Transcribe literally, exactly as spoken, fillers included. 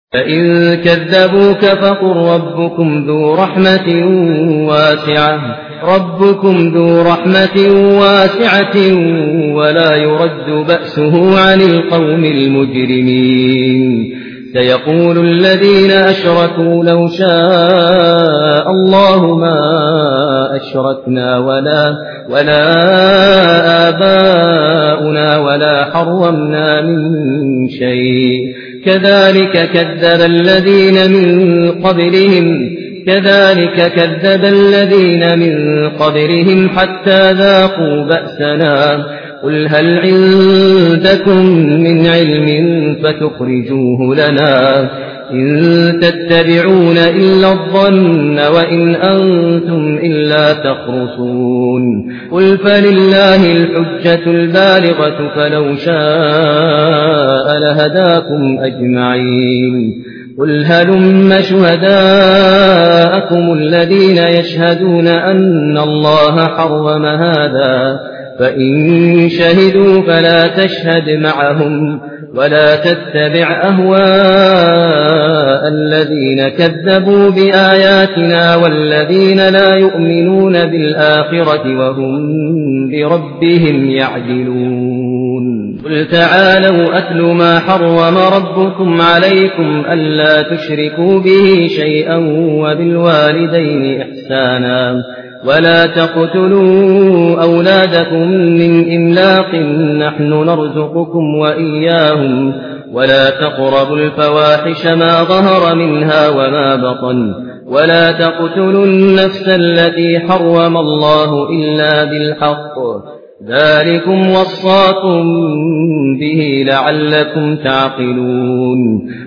فإن كذبوك فقل ربكم ذو رحمة واسعة ربكم ذو رحمة واسعة ولا يرد بأسه عن القوم المجرمين. سيقول الذين أشركوا لو شاء الله ما أشركنا ولا, ولا آباؤنا ولا حرمنا من شيء كذلك كذب الذين من قبلهم كذلك كذب الذين من قبلهم حتى ذاقوا بأسنا قل هل عندكم من علم فتخرجوه لنا إن تتبعون إلا الظن وإن أنتم إلا تخرصون قل فلله الحجة البالغة فلو شاء لهداكم أجمعين قل هلم شهداءكم الذين يشهدون أن الله حرم هذا فإن شهدوا فلا تشهد معهم ولا تتبع أهواء الذين كذبوا بآياتنا والذين لا يؤمنون بالآخرة وهم بربهم يعدلون قل تعالوا أتل ما حرم ربكم عليكم ألا تشركوا به شيئا وبالوالدين إحسانا ولا تقتلوا أولادكم من إملاق نحن نرزقكم وإياهم ولا تقربوا الفواحش ما ظهر منها وما بطن ولا تقتلوا النفس التي حرم الله إلا بالحق ذلكم وصاكم به لعلكم تعقلون